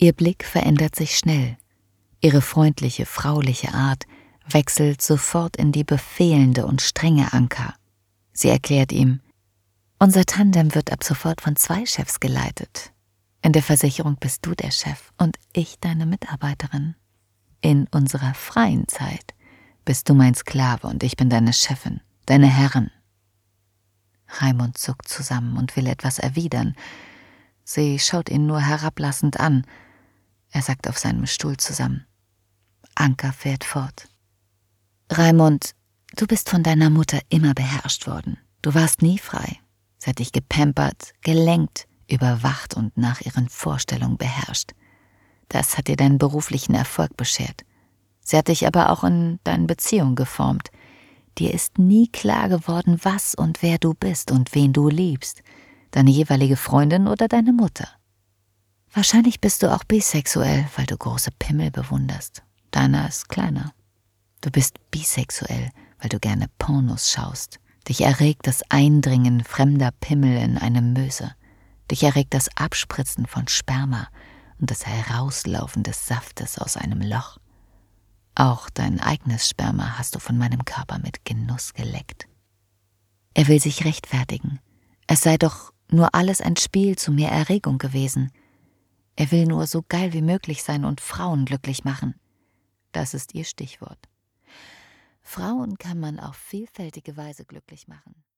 Ihr Blick verändert sich schnell. Ihre freundliche, frauliche Art wechselt sofort in die befehlende und strenge Anka. Sie erklärt ihm: Unser Tandem wird ab sofort von 2 Chefs geleitet. In der Versicherung bist du der Chef und ich deine Mitarbeiterin. In unserer freien Zeit bist du mein Sklave und ich bin deine Chefin, deine Herrin. Raimund zuckt zusammen und will etwas erwidern. Sie schaut ihn nur herablassend an. Er sackt auf seinem Stuhl zusammen. Anka fährt fort. Raimund, du bist von deiner Mutter immer beherrscht worden. Du warst nie frei. Sie hat dich gepampert, gelenkt, überwacht und nach ihren Vorstellungen beherrscht. Das hat dir deinen beruflichen Erfolg beschert. Sie hat dich aber auch in deinen Beziehungen geformt. Dir ist nie klar geworden, was und wer du bist und wen du liebst. Deine jeweilige Freundin oder deine Mutter. Wahrscheinlich bist du auch bisexuell, weil du große Pimmel bewunderst. Deiner ist kleiner. Du bist bisexuell, weil du gerne Pornos schaust. Dich erregt das Eindringen fremder Pimmel in eine Möse. Dich erregt das Abspritzen von Sperma und das Herauslaufen des Saftes aus einem Loch. Auch dein eigenes Sperma hast du von meinem Körper mit Genuss geleckt. Er will sich rechtfertigen. Es sei doch nur alles ein Spiel zu mehr Erregung gewesen. Er will nur so geil wie möglich sein und Frauen glücklich machen. Das ist ihr Stichwort. Frauen kann man auf vielfältige Weise glücklich machen.